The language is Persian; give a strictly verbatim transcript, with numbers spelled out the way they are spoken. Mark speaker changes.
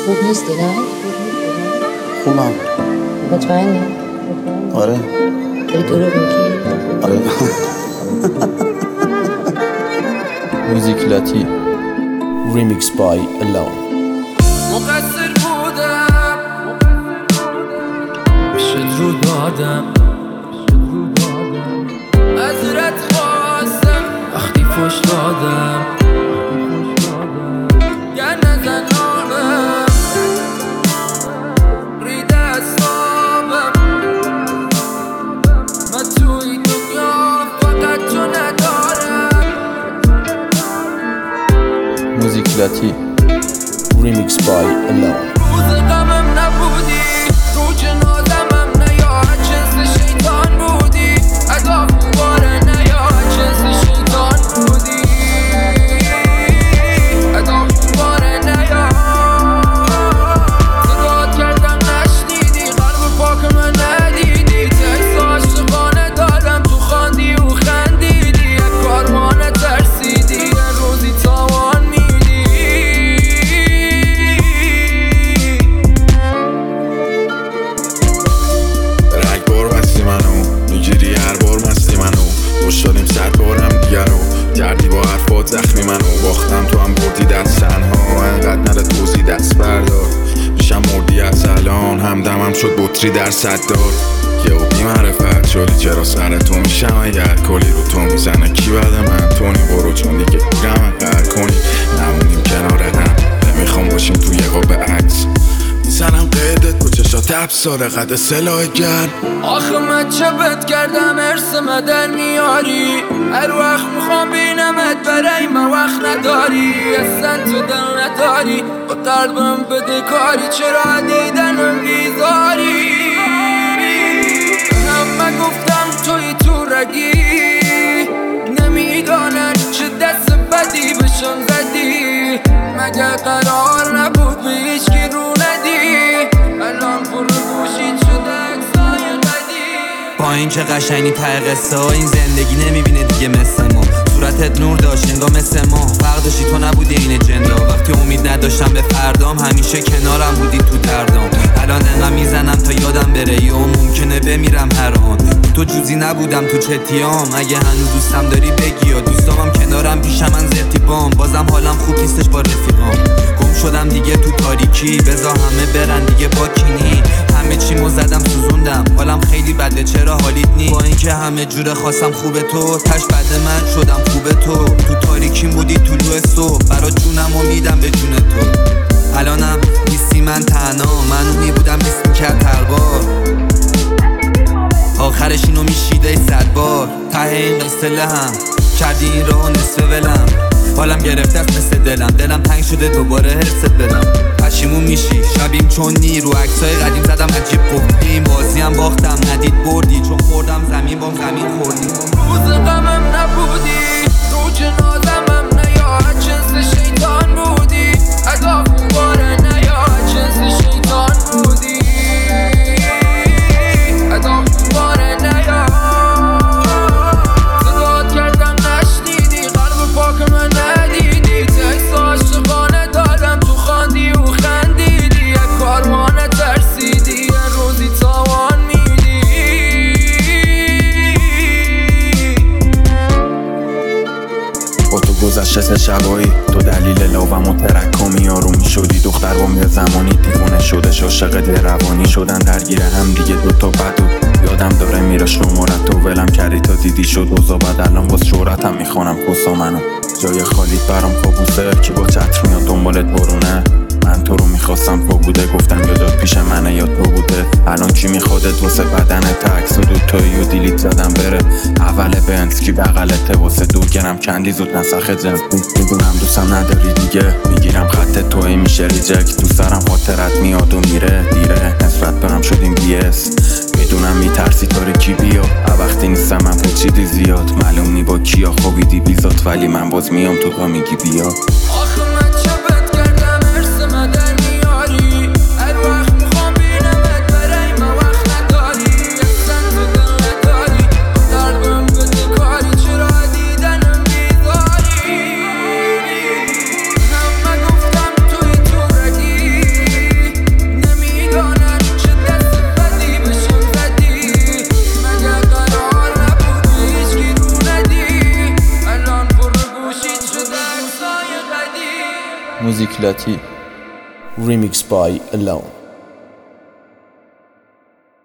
Speaker 1: خوب نیستی نه؟
Speaker 2: خوبم.
Speaker 1: مطمئنی؟
Speaker 2: آره.
Speaker 1: داری دروغ میگی؟
Speaker 2: آره.
Speaker 3: موزیک لاتی ریمیکس بای الون.
Speaker 4: مقصر بودم شد رو دادم معذرت خواستم وقتی فش دادم گر نزنانم ریده اصابم من توی دنیا فقط تو ندارم.
Speaker 3: موزیک لاتی ریمیکس بای الون.
Speaker 4: روز غمم نبودی رو جنازمم نیا جنس شیطان بودی ادا خوباره نیا جنس شیطان بودی ادا خوباره نیا صدات کردم نشنیدی قلب پاک من ندیدی تکس عاشقانه دادم تو خواندی و خندیدی یک کارمانه ترسیدی یه روزی تاوان میدی
Speaker 5: رگبار بستی منو میگیری هر بار مستی منو خوش دادیم صد بارم دیگر رو کردی با حرفات زخمی منو باختم تو هم بردی دست تنها انقدر نره توزی دست بردار میشم مردی از الان همدمم شد بطری در صد دار یه او بی معرفت شدی چرا سر تو میشم اگر کلی رو تو میزنه کی بعد من تونی برو چون دیگه گم قرد کنی نمونیم کنار هم نمیخوام باشیم تو یه قاب عکس میزنم قیدت با چشات ابساره قد سلاح گرد
Speaker 4: آخه من چه بد کردم ارث مدر میاری هر وقت میخوام بینمت برای من وقت نداری اصلا تو دل نداری با قلبم بده کاری چرا دیدنم بیزاری همه گفتم توی تو رگی نمیدانن چه دست بدی بشم زدی مگه قرار نبود به هیچکی رو ندی الان پر گوشید شده اکسای قدی
Speaker 6: با این که قشنگی ته قصه ها این زندگی نمیبینه دیگه مثل ما صورتت نور داشت انگار مثل ما فرق داشتی تو نبودی این جندا وقتی امید نداشتم به فردام همیشه کنارم بودی تو دردام الان انقدر میزنم تا یادم بره یا ممکنه بمیرم هر آن تو جوزی نبودم تو چتیام اگه هنوز دوستم داری بگی یا دوستامم کنارم پیشم من زرتی بام بازم حالم خوب نیستش با رفیقام گم شدم دیگه تو تاریکی بذار همه برن دیگه با کینی همه چیمو زدم سوزوندم حالم خیلی بده چرا حالیت نی با اینکه همه جوره خواستم خوبه تو تش بده من شدم خوبه تو تو تاریکیم بودی طلوع صبح برا جونم و میدم به جون تو الانم نیستی من تنها من اونی بودم بیست میکرد هر بار آخرش اینو میشیده صد بار ته این قصه لهم کردی این راه نصف ولم حالم گرفته است مثل دلم دلم تنگ شده دوباره حرست بدم پشیمون میشی شبیم چون نی رو عکسای قدیم زدم عجیب گفتیم بازی هم باختم ندید بردی چون خوردم زمین بام زمین خوردی
Speaker 4: روز غمم نبودی رو جنازمم نیا جنس شیطان بودی ادا خوباره نیا جنس شیطان بودی ادا خوباره نیا صدات کردم نشنیدی قلب پاک من ندیدی تکس عاشقانه دادم تو خواندی و خندیدی یک کارمانه ترسیدی یه روزی تاوان میدی
Speaker 5: با تو گذشته سه شبایی تو دلیل لاوم و ترکامی آرومی شدی دختر با یه زمانی دیوونه شده عاشق دل روانی شدن درگیر هم دیگه دوتا بدو یادم داره میره شمارت تو ولم کردی تا دیدی شد اوضاع بد الان باز شهرتم میخوانم کسا منو جای خالیت برام کابوسه کی با چتر میاد دنبالت برونه من تو رو میخواستم تو بوده گفتم یادت پیش منه یا تو بوده الان کی میخوادت واسه بدن تکس و دوتایی و دیلیت زدم بره اول بنز کی بغلته واسه دو گرم کندی زود نسخه جنس میدونم دوستم نداری دیگه میگیرم خط توی میشه ریجکت دوست دارم خاطرت میاد و میره دیره نسبت برم شدیم بی اس میدونم میترسی طوری کی بیا وقتی نیستم من پچیدی زیاد معلوم نی با کیا خوابیدی بیزات ولی من باز میام تو تا میگی بیا
Speaker 4: آخه من چه بد کردم ارث مدر میاری هر وقت میخوام بینمت برای من وقت نداری اصلا تو دل نداری قلبم بده کاری چرا دیدنم بیزاری همه گفتم توی تو رگی
Speaker 3: موزیک لاتی Remix by Alone.